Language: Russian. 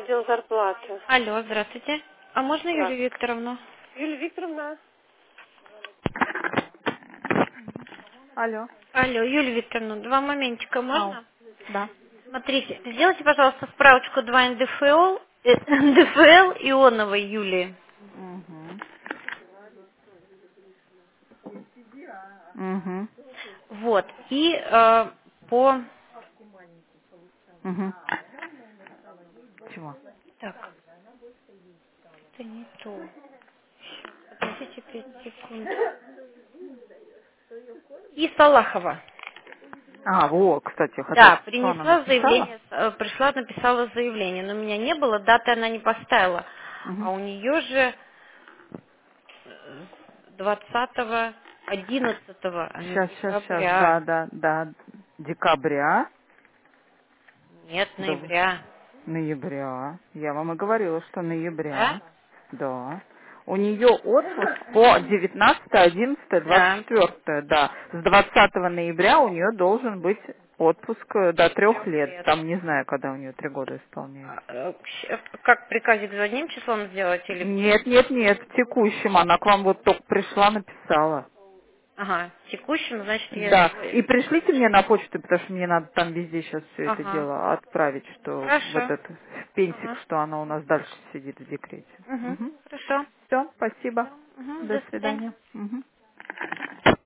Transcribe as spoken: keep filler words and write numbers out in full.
отдел зарплаты. Алло, здравствуйте. А можно Да. Юлию Викторовну? Юлия Викторовна. Алло. Алло, Юлия Викторовна, два моментика Ау. можно? Да. Смотрите, сделайте, пожалуйста, справочку два эн дэ эф эл, э, эн дэ эф эл Ионовой Юлии. Угу. Угу. Вот. И э, по... Угу. Чего? Так, это не то. Щас, подождите пять секунд. И Салахова. А, вот, кстати, хотел, Да, что она принесла написала? заявление, э, пришла, написала заявление, но у меня не было, даты она не поставила. Угу. А у нее же двадцатого одиннадцатого, а не Сейчас, сейчас, сейчас, декабря. да, да, да. Декабря Нет, до ноября. ноября. Я вам и говорила, что Да? ноября. Да. У нее отпуск по девятнадцатое, одиннадцатое, двадцать Да. четвёртое, да. С двадцатого ноября у нее должен быть отпуск э, до трех Трех лет. лет. Там не знаю, когда у нее три года исполняется. А, э, щ- Как приказик за одним числом сделать или... Нет, нет, нет, в текущем. Она к вам вот только пришла, написала. Ага, текущим, значит, я Да. его... И пришлите мне на почту, потому что мне надо там везде сейчас все это Ага. дело отправить, что в Хорошо. этот в пенсик, Ага. что она у нас дальше сидит в декрете. Угу. Угу. Хорошо. Все, спасибо. Все. Угу. До До свидания. свидания. Мгм.